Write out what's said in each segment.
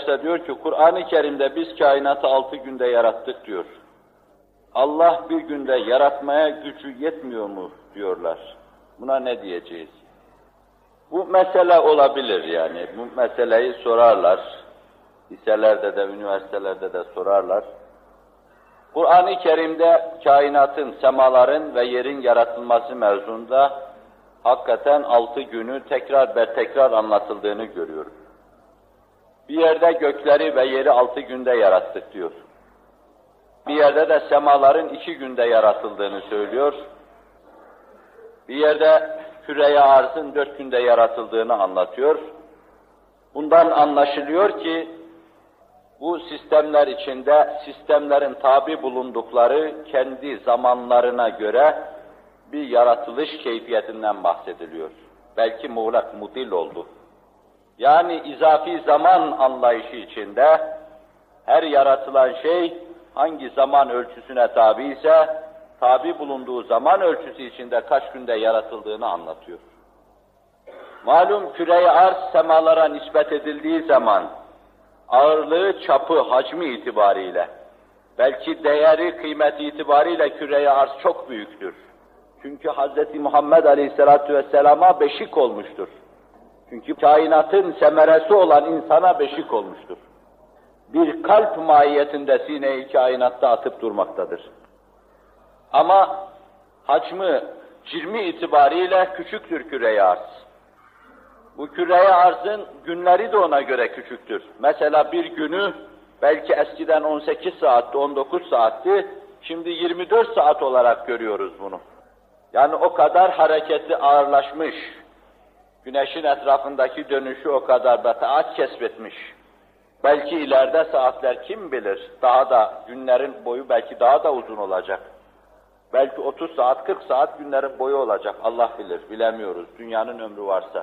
derste diyor ki, Kur'an-ı Kerim'de biz kainatı 6 günde yarattık diyor. Allah bir günde yaratmaya gücü yetmiyor mu diyorlar. Buna ne diyeceğiz? Bu mesele olabilir yani. Bu meseleyi sorarlar. Liselerde de, üniversitelerde de sorarlar. Kur'an-ı Kerim'de kainatın, semaların ve yerin yaratılması mevzunda hakikaten 6 günü tekrar anlatıldığını görüyoruz. Bir yerde gökleri ve yeri 6 günde yarattık diyor. Bir yerde de semaların 2 günde yaratıldığını söylüyor. Bir yerde küre-i arzın 4 günde yaratıldığını anlatıyor. Bundan anlaşılıyor ki bu sistemler içinde sistemlerin tabi bulundukları kendi zamanlarına göre bir yaratılış keyfiyetinden bahsediliyor. Belki muğlak, mudil oldu. Yani izafi zaman anlayışı içinde her yaratılan şey hangi zaman ölçüsüne tabi ise tabi bulunduğu zaman ölçüsü içinde kaç günde yaratıldığını anlatıyor. Malum küre-i arz semalara nispet edildiği zaman ağırlığı, çapı, hacmi itibariyle, belki değeri, kıymeti itibariyle küre-i arz çok büyüktür. Çünkü Hz. Muhammed Aleyhisselatü Vesselam'a beşik olmuştur. Çünkü kainatın semeresi olan insana beşik olmuştur. Bir kalp mahiyetinde sine-i kainatta atıp durmaktadır. Ama hacmi, cirmi itibariyle küçüktür küre-i arz. Bu küre-i arzın günleri de ona göre küçüktür. Mesela bir günü belki eskiden 18 saatti, 19 saatti, şimdi 24 saat olarak görüyoruz bunu. Yani o kadar hareketi ağırlaşmış, güneşin etrafındaki dönüşü o kadar da taat kesbetmiş. Belki ileride saatler kim bilir, daha da günlerin boyu belki daha da uzun olacak. Belki 30 saat, 40 saat günlerin boyu olacak, Allah bilir, bilemiyoruz, dünyanın ömrü varsa.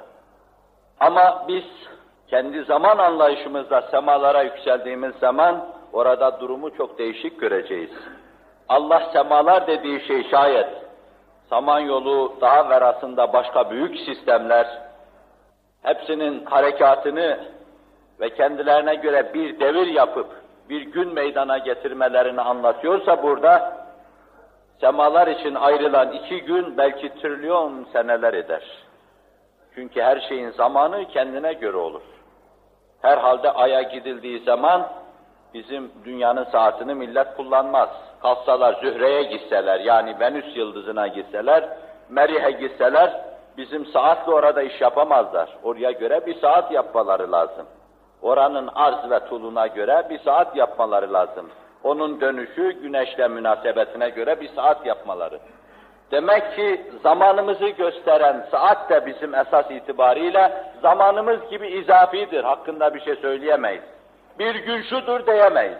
Ama biz kendi zaman anlayışımızda semalara yükseldiğimiz zaman orada durumu çok değişik göreceğiz. Allah semalar dediği şey şayet Samanyolu, dağ verasında başka büyük sistemler, hepsinin harekatını ve kendilerine göre bir devir yapıp bir gün meydana getirmelerini anlatıyorsa burada, semalar için ayrılan 2 gün belki trilyon seneler eder. Çünkü her şeyin zamanı kendine göre olur. Herhalde Ay'a gidildiği zaman bizim dünyanın saatini millet kullanmaz. Kalksalar Zühre'ye gitseler, yani Venüs yıldızına gitseler, Merih'e gitseler, bizim saatle orada iş yapamazlar. Oraya göre bir saat yapmaları lazım. Oranın arz ve tuluna göre bir saat yapmaları lazım. Onun dönüşü, güneşle münasebetine göre bir saat yapmaları. Demek ki zamanımızı gösteren saat de bizim esas itibariyle zamanımız gibi izafidir. Hakkında bir şey söyleyemeyiz. Bir gün şudur diyemeyiz.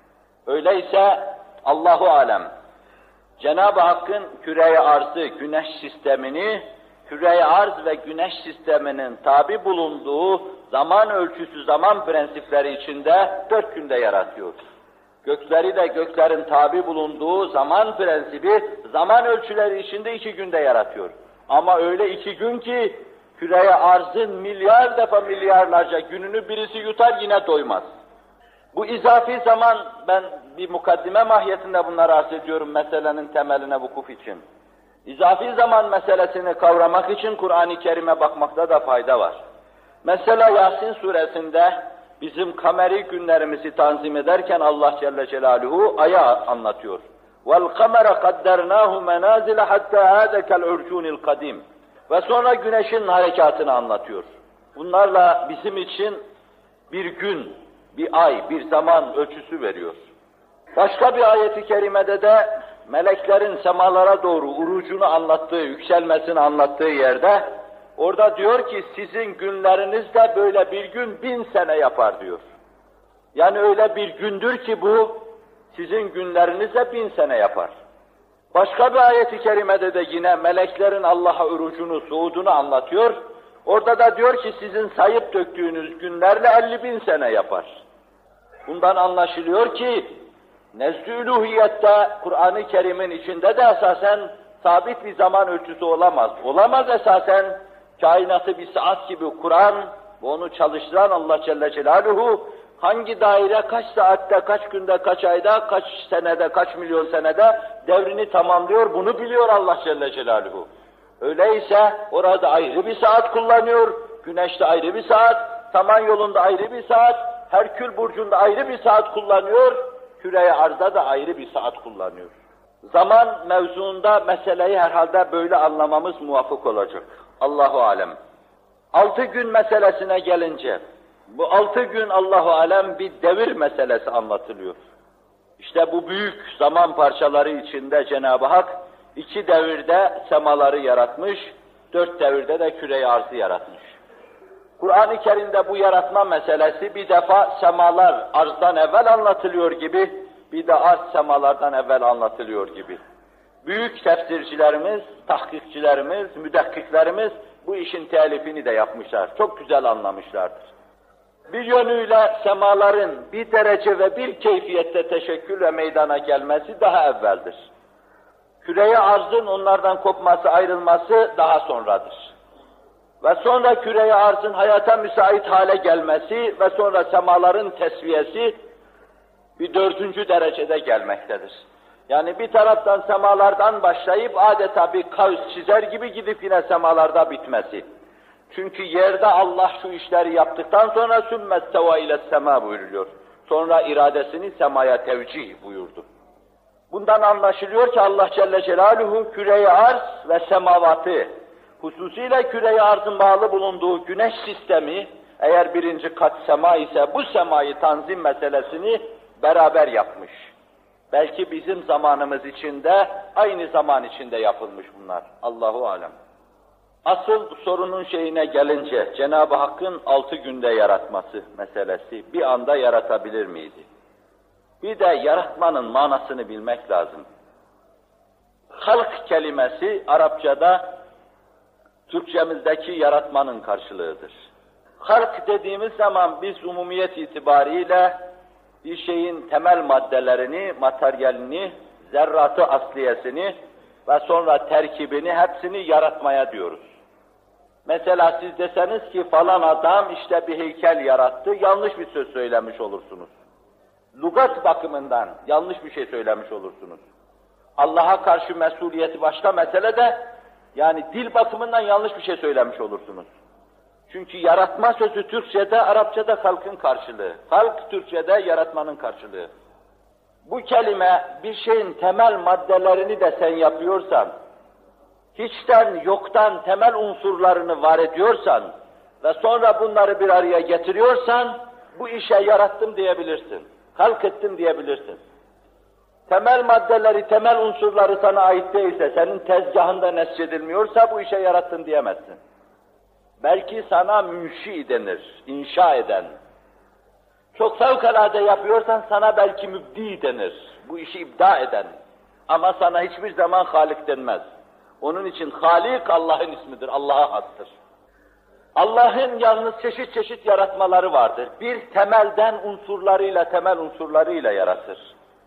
Öyleyse Allahu alem Cenab-ı Hakk'ın küre-i arzı, güneş sistemini, küre-i arz ve güneş sisteminin tabi bulunduğu zaman ölçüsü, zaman prensipleri içinde 4 günde yaratıyor. Gökleri de göklerin tabi bulunduğu zaman prensibi, zaman ölçüleri içinde 2 günde yaratıyor. Ama öyle 2 gün ki, küre-i arzın milyar defa milyarlarca gününü birisi yutar yine doymaz. Bu izafi zaman, ben bir mukaddime mahiyetinde bunları arz ediyorum meselenin temeline vukuf için. İzafi zaman meselesini kavramak için Kur'an-ı Kerim'e bakmakta da fayda var. Mesela Yasin suresinde bizim kameri günlerimizi tanzim ederken Allah Celle Celaluhu aya anlatıyor. وَالْقَمَرَ قَدَّرْنَاهُ مَنَازِلَ حَتَّى هَذَا كَالْعُرْجُونِ الْقَدِيمِ Ve sonra güneşin harekatını anlatıyor. Bunlarla bizim için bir gün, bir ay, bir zaman ölçüsü veriyor. Başka bir ayeti kerimede de meleklerin semalara doğru urucunu anlattığı, yükselmesini anlattığı yerde orada diyor ki sizin günleriniz de böyle bir gün 1000 sene yapar diyor. Yani öyle bir gündür ki bu sizin günleriniz de 1000 sene yapar. Başka bir ayeti kerimede de yine meleklerin Allah'a urucunu, suudunu anlatıyor. Orada da diyor ki sizin sayıp döktüğünüz günlerle 50.000 sene yapar. Bundan anlaşılıyor ki nezd-i uluhiyette Kur'an-ı Kerim'in içinde de esasen sabit bir zaman ölçüsü olamaz. Olamaz esasen kainatı bir saat gibi kuran ve onu çalıştıran Allah Celle Celaluhu Hangi daire kaç saatte, kaç günde, kaç ayda, kaç senede, kaç milyon senede devrini tamamlıyor, bunu biliyor Allah Celle Celaluhu. Öyleyse orada ayrı bir saat kullanıyor, Güneş'te ayrı bir saat, Samanyolu'nda ayrı bir saat, Herkül Burcu'nda ayrı bir saat kullanıyor, Küre-i Arz'da da ayrı bir saat kullanıyor. Zaman mevzuunda meseleyi herhalde böyle anlamamız muvafık olacak. Allahu alem. 6 gün meselesine gelince, bu 6 gün Allahu alem bir devir meselesi anlatılıyor. İşte bu büyük zaman parçaları içinde Cenab-ı Hak 2 devirde semaları yaratmış, 4 devirde de küre-i arzı yaratmış. Kur'an-ı Kerim'de bu yaratma meselesi bir defa semalar arzdan evvel anlatılıyor gibi, bir de arz semalardan evvel anlatılıyor gibi. Büyük tefsircilerimiz, tahkikçilerimiz, müdekkiklerimiz bu işin telifini de yapmışlar. Çok güzel anlamışlardır. Bir yönüyle semaların bir derece ve bir keyfiyette teşekkül ve meydana gelmesi daha evveldir. Küre-i arzın onlardan kopması, ayrılması daha sonradır. Ve sonra küre-i arzın hayata müsait hale gelmesi ve sonra semaların tesviyesi bir 4. derecede gelmektedir. Yani bir taraftan semalardan başlayıp adeta bir kaus çizer gibi gidip yine semalarda bitmesi. Çünkü yerde Allah şu işleri yaptıktan sonra sümmet seva ile sema buyuruyor. Sonra iradesini semaya tevcih buyurdu. Bundan anlaşılıyor ki Allah Celle Celaluhu küre-i arz ve semavatı, hususiyle küre-i arzın bağlı bulunduğu güneş sistemi, eğer 1. kat sema ise bu semayı tanzim meselesini beraber yapmış. Belki bizim zamanımız içinde, aynı zaman içinde yapılmış bunlar. Allahu alem. Asıl sorunun şeyine gelince, Cenab-ı Hakk'ın 6 günde yaratması meselesi bir anda yaratabilir miydi? Bir de yaratmanın manasını bilmek lazım. Halk kelimesi Arapçada Türkçemizdeki yaratmanın karşılığıdır. Halk dediğimiz zaman biz umumiyet itibariyle bir şeyin temel maddelerini, materyalini, zerratı asliyesini ve sonra terkibini, hepsini yaratmaya diyoruz. Mesela siz deseniz ki falan adam işte bir heykel yarattı, yanlış bir söz söylemiş olursunuz. Lugat bakımından yanlış bir şey söylemiş olursunuz. Allah'a karşı mesuliyeti başka mesele de, yani dil bakımından yanlış bir şey söylemiş olursunuz. Çünkü yaratma sözü Türkçe'de, Arapça'da halkın karşılığı. Halk Türkçe'de yaratmanın karşılığı. Bu kelime bir şeyin temel maddelerini de sen yapıyorsan, hiçten yoktan temel unsurlarını var ediyorsan ve sonra bunları bir araya getiriyorsan, bu işe yarattım diyebilirsin, halk ettim diyebilirsin. Temel maddeleri, temel unsurları sana ait değilse, senin tezgahında nesçedilmiyorsa bu işe yarattın diyemezsin. Belki sana münşi denir, inşa eden. Çok fevkalade yapıyorsan sana belki mübdi denir, bu işi ibda eden. Ama sana hiçbir zaman Halik denmez. Onun için Halik Allah'ın ismidir, Allah'a hastır. Allah'ın yalnız çeşit çeşit yaratmaları vardır. Bir, temelden temel unsurlarıyla yaratır.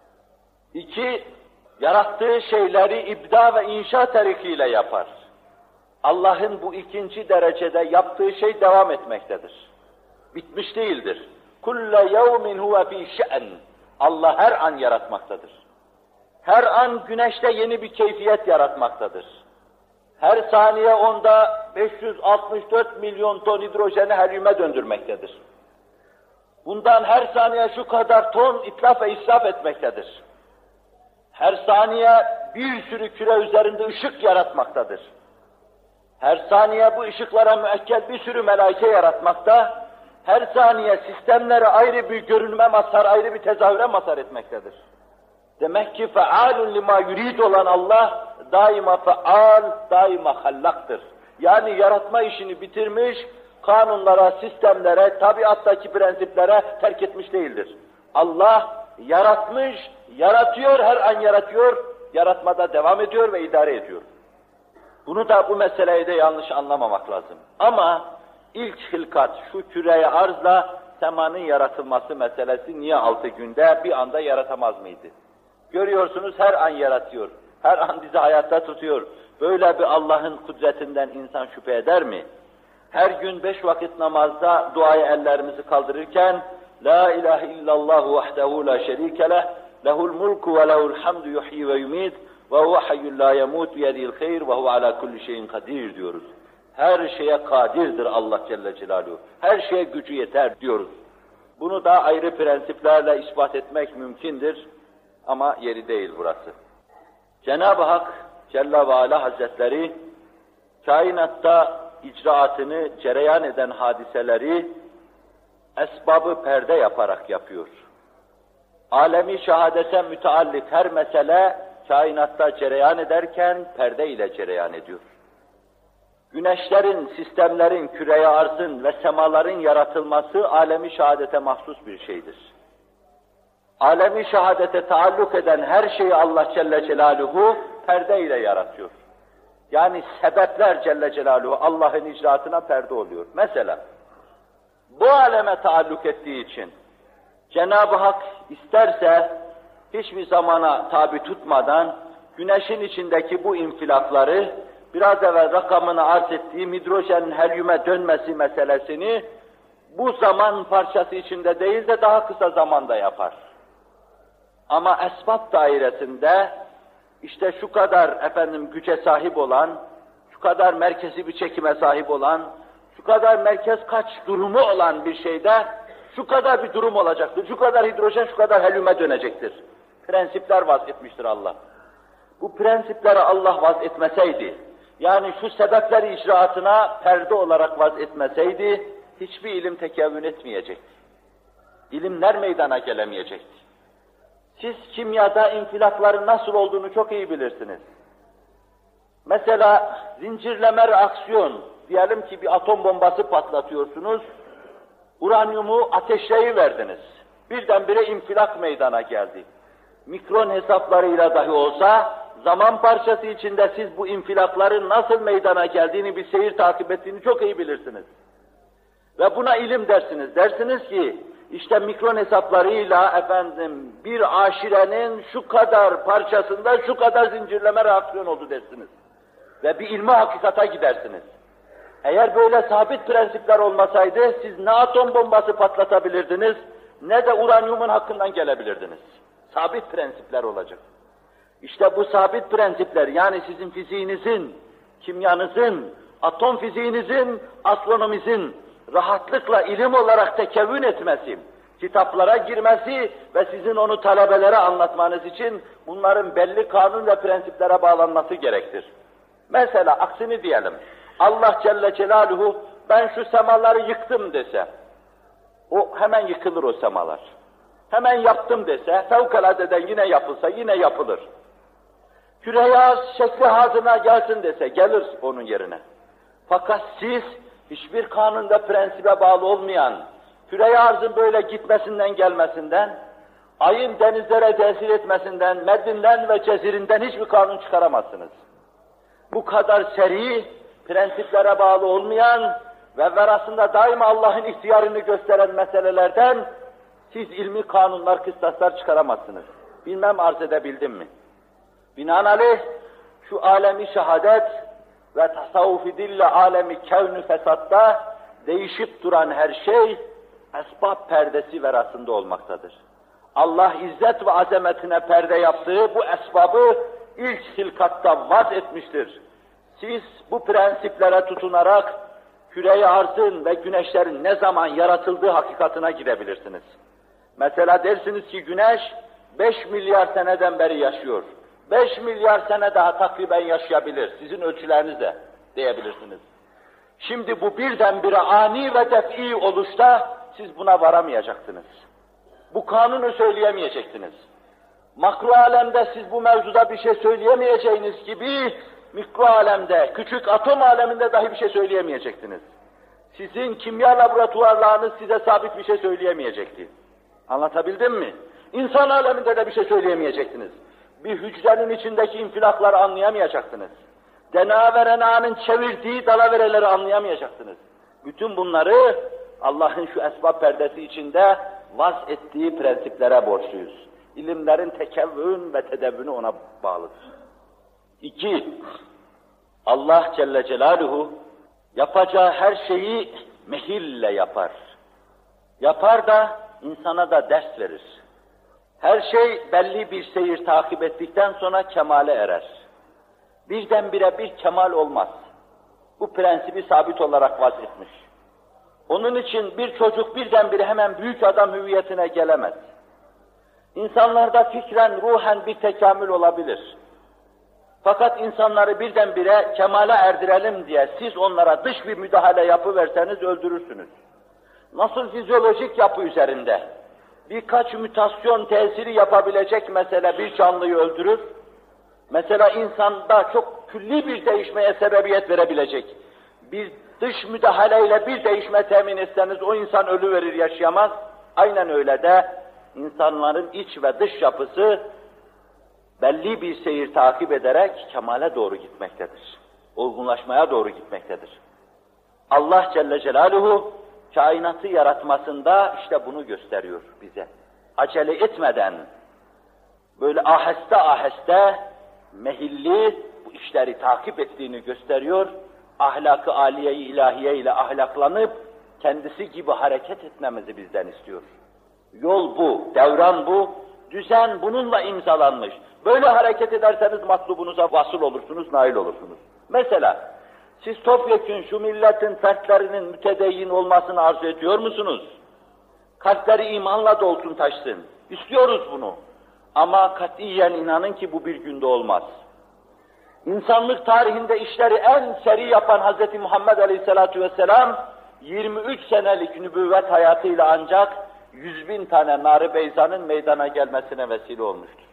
2, yarattığı şeyleri ibda ve inşa tarikiyle yapar. Allah'ın bu 2. derecede yaptığı şey devam etmektedir. Bitmiş değildir. Kulle yevmin huve fî şe'n. Allah her an yaratmaktadır. Her an güneşte yeni bir keyfiyet yaratmaktadır. Her saniye onda 564 milyon ton hidrojeni helyume döndürmektedir. Bundan her saniye şu kadar ton itlaf ve israf etmektedir. Her saniye bir sürü küre üzerinde ışık yaratmaktadır. Her saniye bu ışıklara müekkel bir sürü melaike yaratmakta, her saniye sistemlere ayrı bir görünme mazhar, ayrı bir tezahüre mazhar etmektedir. Demek ki fealun lima yurid olan Allah, daima feal, daima hallaktır. Yani yaratma işini bitirmiş, kanunlara, sistemlere, tabiattaki prensiplere terk etmiş değildir. Allah yaratmış, yaratıyor, her an yaratıyor, yaratmada devam ediyor ve idare ediyor. Bunu da bu meseleyi de yanlış anlamamak lazım. Ama ilk hilkat, şu küre-i arzla semanın yaratılması meselesi niye 6 günde bir anda yaratamaz mıydı? Görüyorsunuz her an yaratıyor, her an bizi hayatta tutuyor. Böyle bir Allah'ın kudretinden insan şüphe eder mi? Her gün 5 vakit namazda duaya ellerimizi kaldırırken, La ilahe illallah vahdehu la şerike leh, lehul mulku ve lehul hamdu yuhyi ve yumit ve huve hayyun la yemut biyedihil hayr ve huve ala kulli şeyin kadir diyoruz. Her şeye kadirdir Allah Celle Celaluhu. Her şeye gücü yeter diyoruz. Bunu da ayrı prensiplerle ispat etmek mümkündür ama yeri değil burası. Cenab-ı Hak Celle ve Ala Hazretleri kainatta icraatını cereyan eden hadiseleri esbabı perde yaparak yapıyor. Alemi şehadete müteallik her mesele kainatta cereyan ederken perde ile cereyan ediyor. Güneşlerin, sistemlerin, küreye arzın ve semaların yaratılması alemi şehadete mahsus bir şeydir. Alemi şehadete taalluk eden her şeyi Allah Celle Celaluhu perde ile yaratıyor. Yani sebepler Celle Celaluhu Allah'ın icraatına perde oluyor. Mesela bu aleme taalluk ettiği için Cenab-ı Hak isterse hiçbir zamana tabi tutmadan güneşin içindeki bu infilakları biraz evvel rakamını arz ettiğim hidrojenin helyume dönmesi meselesini bu zaman parçası içinde değil de daha kısa zamanda yapar. Ama esbab dairesinde işte şu kadar güce sahip olan, şu kadar merkezi bir çekime sahip olan, şu kadar merkez kaç durumu olan bir şeyde şu kadar bir durum olacaktır, şu kadar hidrojen, şu kadar helyume dönecektir. Prensipler vaz etmiştir Allah. Bu prensipleri Allah vaz etmeseydi, yani şu sebepleri icraatına perde olarak vaz etmeseydi, hiçbir ilim tekevvün etmeyecekti. İlimler meydana gelemeyecekti. Siz kimyada infilakların nasıl olduğunu çok iyi bilirsiniz. Mesela zincirleme reaksiyon, diyelim ki bir atom bombası patlatıyorsunuz, uranyumu ateşleyiverdiniz. Birdenbire infilak meydana geldi. Mikron hesaplarıyla dahi olsa, zaman parçası içinde siz bu infilakların nasıl meydana geldiğini, bir seyir takip ettiğini çok iyi bilirsiniz. Ve buna ilim dersiniz. Dersiniz ki, işte mikron hesaplarıyla bir aşirenin şu kadar parçasında şu kadar zincirleme reaksiyon oldu dersiniz. Ve bir ilmi hakikata gidersiniz. Eğer böyle sabit prensipler olmasaydı, siz ne atom bombası patlatabilirdiniz, ne de uranyumun hakkından gelebilirdiniz. Sabit prensipler olacak. İşte bu sabit prensipler, yani sizin fiziğinizin, kimyanızın, atom fiziğinizin, astronomizin rahatlıkla ilim olarak tekevvün etmesi, kitaplara girmesi ve sizin onu talebelere anlatmanız için bunların belli kanun ve prensiplere bağlanması gerektir. Mesela aksini diyelim, Allah Celle Celaluhu ben şu semaları yıktım dese, o hemen yıkılır o semalar. Hemen yaptım dese, fevkaladeden yine yapılsa yine yapılır. Küre-i şekli hazına gelsin dese, gelir onun yerine. Fakat siz hiçbir kanunda prensibe bağlı olmayan, küre-i arzın böyle gitmesinden gelmesinden, ayın denizlere tesir etmesinden, meddinden ve cezirinden hiçbir kanun çıkaramazsınız. Bu kadar seri, prensiplere bağlı olmayan ve verasında daima Allah'ın ihtiyarını gösteren meselelerden siz ilmi kanunlar, kıstaslar çıkaramazsınız. Bilmem arz edebildim mi? Binaenaleyh şu alemi şehadet ve tasavvuf-i dille alemi kevn-ü fesatta değişip duran her şey esbab perdesi verasında olmaktadır. Allah izzet ve azametine perde yaptığı bu esbabı ilk hilkatta vaz etmiştir. Siz bu prensiplere tutunarak küre-i arzın ve güneşlerin ne zaman yaratıldığı hakikatına girebilirsiniz. Mesela dersiniz ki güneş 5 milyar seneden beri yaşıyor. 5 milyar sene daha takriben yaşayabilir, sizin ölçülerinizle diyebilirsiniz. Şimdi bu birdenbire ani ve def'i oluşta siz buna varamayacaksınız. Bu kanunu söyleyemeyeceksiniz. Makro alemde siz bu mevzuda bir şey söyleyemeyeceğiniz gibi, mikro alemde, küçük atom aleminde dahi bir şey söyleyemeyeceksiniz. Sizin kimya laboratuvarlarınız size sabit bir şey söyleyemeyecekti. Anlatabildim mi? İnsan aleminde de bir şey söyleyemeyeceksiniz. Bir hücrenin içindeki infilakları anlayamayacaksınız. DNA ve RNA'nın çevirdiği dalavereleri anlayamayacaksınız. Bütün bunları Allah'ın şu esbab perdesi içinde vaz ettiği prensiplere borçluyuz. İlimlerin tekevvün ve tedevvünü ona bağlıdır. 2. Allah Celle Celaluhu yapacağı her şeyi mehille yapar. Yapar da insana da ders verir. Her şey belli bir seyir takip ettikten sonra kemale erer. Birdenbire bir kemal olmaz. Bu prensibi sabit olarak vazgeçmiş. Onun için bir çocuk birdenbire hemen büyük adam hüviyetine gelemez. İnsanlarda fikren, ruhen bir tekamül olabilir. Fakat insanları birdenbire kemale erdirelim diye siz onlara dış bir müdahale yapıverseniz öldürürsünüz. Nasıl fizyolojik yapı üzerinde birkaç mütasyon tesiri yapabilecek mesele bir canlıyı öldürür, mesela insanda çok külli bir değişmeye sebebiyet verebilecek bir dış müdahaleyle bir değişme temin etseniz o insan ölüverir, yaşayamaz. Aynen öyle de insanların iç ve dış yapısı belli bir seyir takip ederek kemale doğru gitmektedir. Olgunlaşmaya doğru gitmektedir. Allah Celle Celaluhu kainatı yaratmasında işte bunu gösteriyor bize. Acele etmeden, böyle aheste aheste, mehilli bu işleri takip ettiğini gösteriyor. Ahlak-ı âliye-i ilahiye ile ahlaklanıp kendisi gibi hareket etmemizi bizden istiyor. Yol bu, devran bu, düzen bununla imzalanmış. Böyle hareket ederseniz matlubunuza vasıl olursunuz, nail olursunuz. Mesela siz topyekün şu milletin fertlerinin mütedeyyin olmasını arzu ediyor musunuz? Kalpleri imanla dolsun taşsın. İstiyoruz bunu. Ama katiyen inanın ki bu bir günde olmaz. İnsanlık tarihinde işleri en seri yapan Hz. Muhammed Aleyhisselatü Vesselam 23 senelik nübüvvet hayatıyla ancak 100.000 tane Nar-ı Beyza'nın meydana gelmesine vesile olmuştur.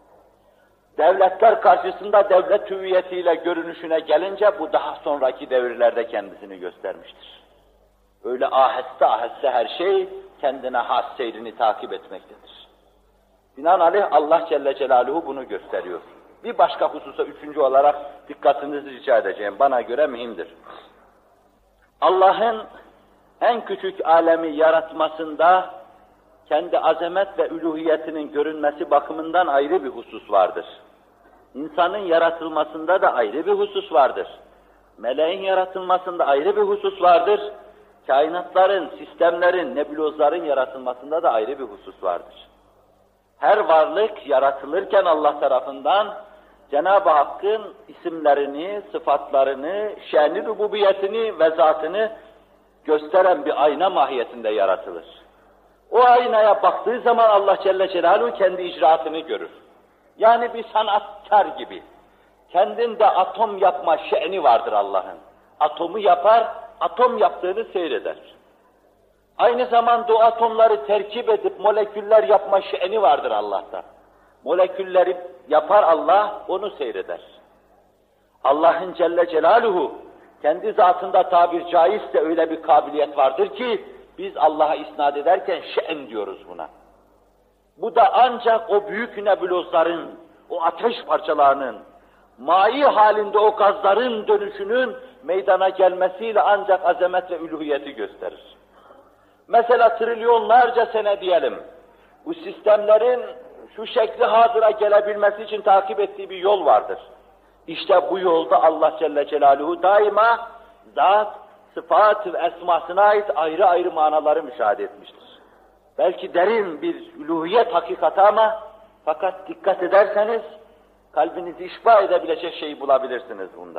Devletler karşısında devlet hüviyetiyle görünüşüne gelince bu daha sonraki devirlerde kendisini göstermiştir. Öyle aheste aheste her şey kendine has seyrini takip etmektedir. Binaenaleyh Allah Celle Celaluhu bunu gösteriyor. Bir başka hususa üçüncü olarak dikkatinizi rica edeceğim. Bana göre mühimdir. Allah'ın en küçük alemi yaratmasında kendi azamet ve üluhiyetinin görünmesi bakımından ayrı bir husus vardır. İnsanın yaratılmasında da ayrı bir husus vardır. Meleğin yaratılmasında ayrı bir husus vardır. Kainatların, sistemlerin, nebulozların yaratılmasında da ayrı bir husus vardır. Her varlık yaratılırken Allah tarafından Cenab-ı Hakk'ın isimlerini, sıfatlarını, şen-i rububiyetini ve zatını gösteren bir ayna mahiyetinde yaratılır. O aynaya baktığı zaman Allah Celle Celaluhu kendi icraatını görür. Yani bir sanatkar gibi. Kendinde atom yapma şe'ni vardır Allah'ın. Atomu yapar, atom yaptığını seyreder. Aynı zamanda o atomları terkip edip moleküller yapma şe'ni vardır Allah'ta. Molekülleri yapar Allah, onu seyreder. Allah'ın Celle Celaluhu kendi zatında tabir caizse öyle bir kabiliyet vardır ki biz Allah'a isnat ederken şe'n diyoruz buna. Bu da ancak o büyük nebulozların, o ateş parçalarının, mai halinde o gazların dönüşünün meydana gelmesiyle ancak azamet ve üluhiyeti gösterir. Mesela trilyonlarca sene diyelim, bu sistemlerin şu şekli hazıra gelebilmesi için takip ettiği bir yol vardır. İşte bu yolda Allah Celle Celaluhu daima zat, sıfat ve esmasına ait ayrı ayrı manaları müşahede etmiştir. Belki derin bir üluhiyet hakikati ama fakat dikkat ederseniz kalbinizi işba edebilecek şeyi bulabilirsiniz bunda.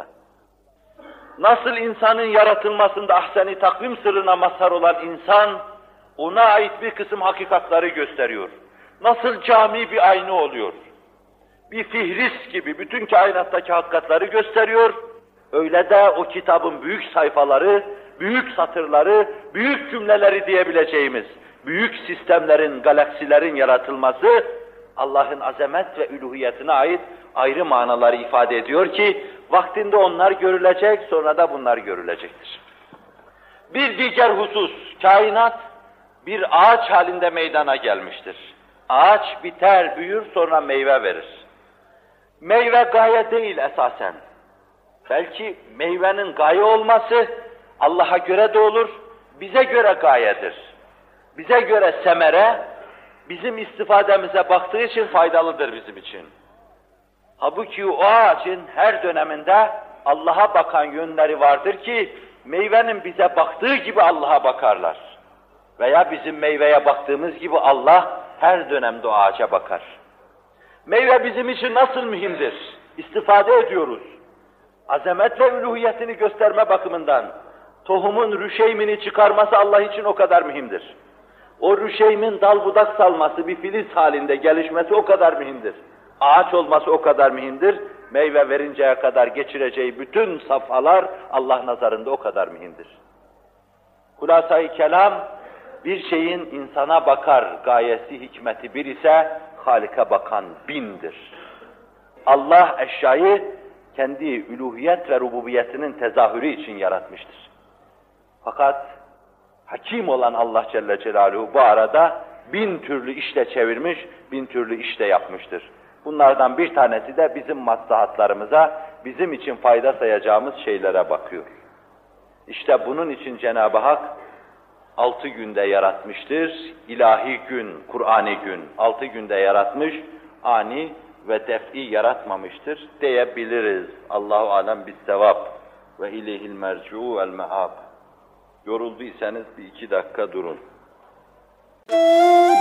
Nasıl insanın yaratılmasında ahsen-i takvim sırrına mazhar olan insan ona ait bir kısım hakikatları gösteriyor. Nasıl cami bir ayna oluyor. Bir fihris gibi bütün kainattaki hakikatları gösteriyor. Öyle de o kitabın büyük sayfaları, büyük satırları, büyük cümleleri diyebileceğimiz büyük sistemlerin, galaksilerin yaratılması Allah'ın azamet ve üluhiyetine ait ayrı manaları ifade ediyor ki vaktinde onlar görülecek, sonra da bunlar görülecektir. Bir diğer husus, kainat bir ağaç halinde meydana gelmiştir. Ağaç biter, büyür, sonra meyve verir. Meyve gaye değil esasen. Belki meyvenin gaye olması Allah'a göre de olur, bize göre gayedir. Bize göre semere, bizim istifademize baktığı için faydalıdır bizim için. Halbuki o ağacın her döneminde Allah'a bakan yönleri vardır ki, meyvenin bize baktığı gibi Allah'a bakarlar. Veya bizim meyveye baktığımız gibi Allah her dönemde o ağaca bakar. Meyve bizim için nasıl mühimdir? İstifade ediyoruz. Azamet ve üluhiyetini gösterme bakımından tohumun rüşeymini çıkarması Allah için o kadar mühimdir. O rüşeymin dal budak salması, bir filiz halinde gelişmesi o kadar mühimdir. Ağaç olması o kadar mühimdir. Meyve verinceye kadar geçireceği bütün safhalar Allah nazarında o kadar mühimdir. Hulasa-i kelam, bir şeyin insana bakar gayesi, hikmeti bir ise Halik'e bakan bindir. Allah eşyayı kendi üluhiyet ve rububiyetinin tezahürü için yaratmıştır. Fakat hakim olan Allah Celle Celaluhu bu arada 1000 türlü işle çevirmiş, 1000 türlü işle yapmıştır. Bunlardan bir tanesi de bizim maslahatlarımıza, bizim için fayda sayacağımız şeylere bakıyor. İşte bunun için Cenab-ı Hak 6 günde yaratmıştır. İlahi gün, Kur'ani gün 6 günde yaratmış, ani ve def'i yaratmamıştır diyebiliriz. Allahu alem bis-sevab ve ileyhil merci'u vel me'ab. Yorulduysanız bir 2 dakika durun.